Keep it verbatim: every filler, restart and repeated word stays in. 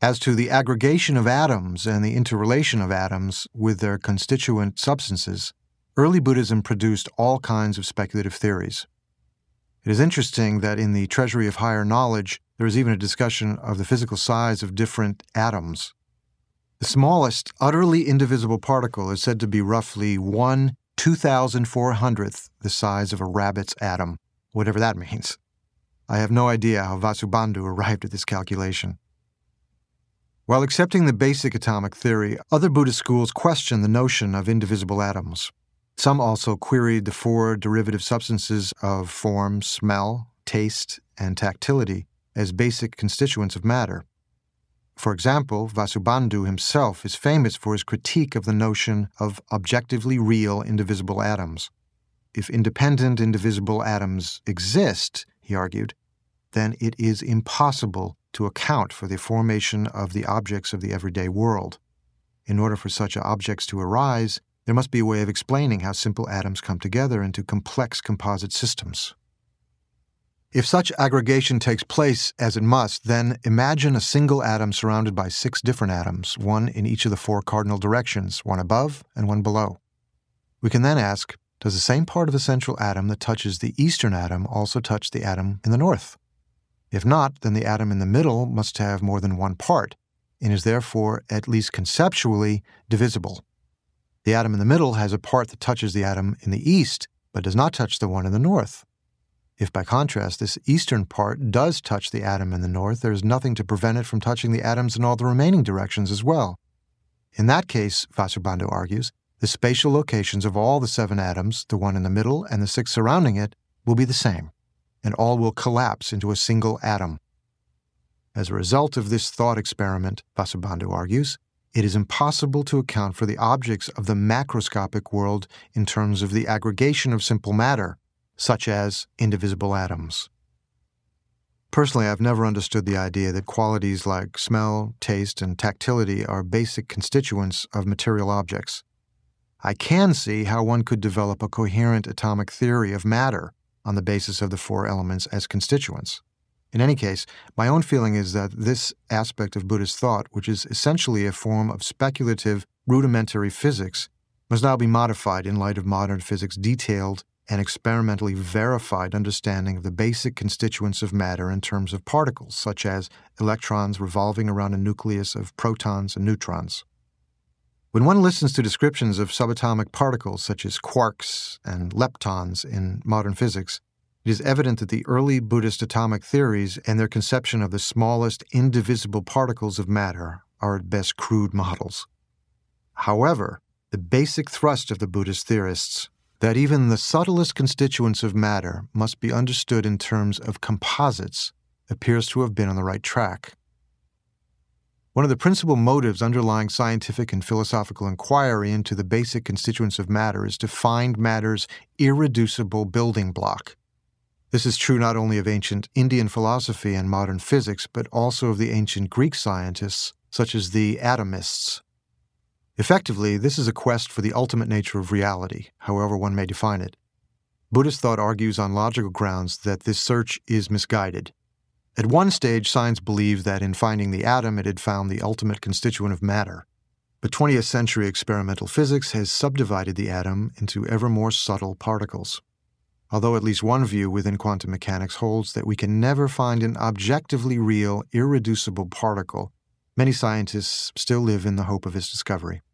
As to the aggregation of atoms and the interrelation of atoms with their constituent substances, early Buddhism produced all kinds of speculative theories. It is interesting that in the Treasury of Higher Knowledge, there is even a discussion of the physical size of different atoms. The smallest, utterly indivisible particle is said to be roughly one two thousand four hundredth the size of a rabbit's atom, whatever that means. I have no idea how Vasubandhu arrived at this calculation. While accepting the basic atomic theory, other Buddhist schools question the notion of indivisible atoms. Some also queried the four derivative substances of form, smell, taste, and tactility as basic constituents of matter. For example, Vasubandhu himself is famous for his critique of the notion of objectively real indivisible atoms. If independent indivisible atoms exist, he argued, then it is impossible to account for the formation of the objects of the everyday world. In order for such objects to arise, there must be a way of explaining how simple atoms come together into complex composite systems. If such aggregation takes place, as it must, then imagine a single atom surrounded by six different atoms, one in each of the four cardinal directions, one above and one below. We can then ask, does the same part of the central atom that touches the eastern atom also touch the atom in the north? If not, then the atom in the middle must have more than one part, and is therefore, at least conceptually, divisible. The atom in the middle has a part that touches the atom in the east, but does not touch the one in the north. If, by contrast, this eastern part does touch the atom in the north, there is nothing to prevent it from touching the atoms in all the remaining directions as well. In that case, Vasubandhu argues, the spatial locations of all the seven atoms, the one in the middle and the six surrounding it, will be the same, and all will collapse into a single atom. As a result of this thought experiment, Vasubandhu argues, it is impossible to account for the objects of the macroscopic world in terms of the aggregation of simple matter, such as indivisible atoms. Personally, I've never understood the idea that qualities like smell, taste, and tactility are basic constituents of material objects. I can see how one could develop a coherent atomic theory of matter on the basis of the four elements as constituents. In any case, my own feeling is that this aspect of Buddhist thought, which is essentially a form of speculative, rudimentary physics, must now be modified in light of modern physics' detailed and experimentally verified understanding of the basic constituents of matter in terms of particles, such as electrons revolving around a nucleus of protons and neutrons. When one listens to descriptions of subatomic particles such as quarks and leptons in modern physics, it is evident that the early Buddhist atomic theories and their conception of the smallest indivisible particles of matter are at best crude models. However, the basic thrust of the Buddhist theorists, that even the subtlest constituents of matter must be understood in terms of composites, appears to have been on the right track. One of the principal motives underlying scientific and philosophical inquiry into the basic constituents of matter is to find matter's irreducible building block. This is true not only of ancient Indian philosophy and modern physics, but also of the ancient Greek scientists, such as the atomists. Effectively, this is a quest for the ultimate nature of reality, however one may define it. Buddhist thought argues on logical grounds that this search is misguided. At one stage, science believed that in finding the atom it had found the ultimate constituent of matter. But twentieth century experimental physics has subdivided the atom into ever more subtle particles. Although at least one view within quantum mechanics holds that we can never find an objectively real, irreducible particle, many scientists still live in the hope of its discovery.